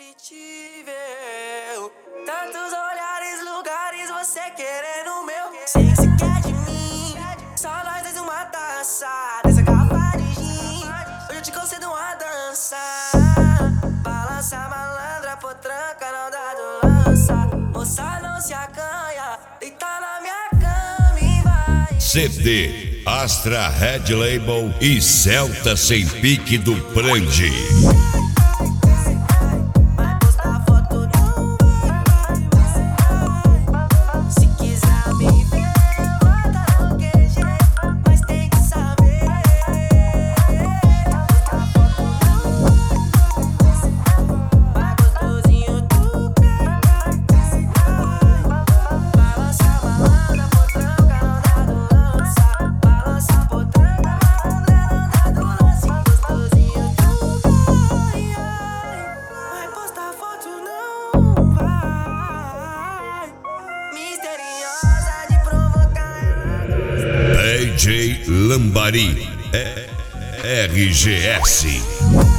indescritível. Tantos olhares, lugares, você querendo o meu. Sei que você quer de mim, só nós dois uma taça dessa garrafa de gin. Hoje eu te concedo uma dança. Balança malandra, potranca, não dá do lança. Moça não se acanha, deita na minha cama e vai. CD, Astra Red Label e Celta Sem Pique do Prandi. DJ Lambari, RGS.